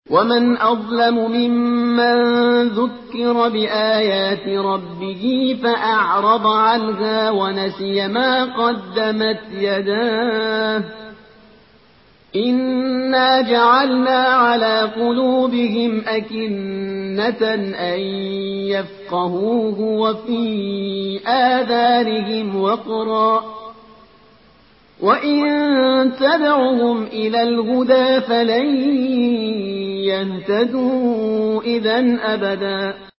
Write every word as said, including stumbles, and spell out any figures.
وَمَنْ أَظْلَمُ مِمَّن ذُكِّرَ بِآيَاتِ رَبِّهِ فَأَعْرَضَ عَنْهَا وَنَسِيَ مَا قَدَّمَتْ يَدَاهُ ۚ إِنَّا جَعَلْنَا عَلَىٰ قُلُوبِهِمْ أَكِنَّةً أَن يَفْقَهُوهُ وَفِي آذَانِهِمْ وَقْرًا ۚ وَإِن تَدْعُهُمْ إِلَى الْهُدَىٰ فَلَن يَهْتَدُوا إِذًا أَبَدًا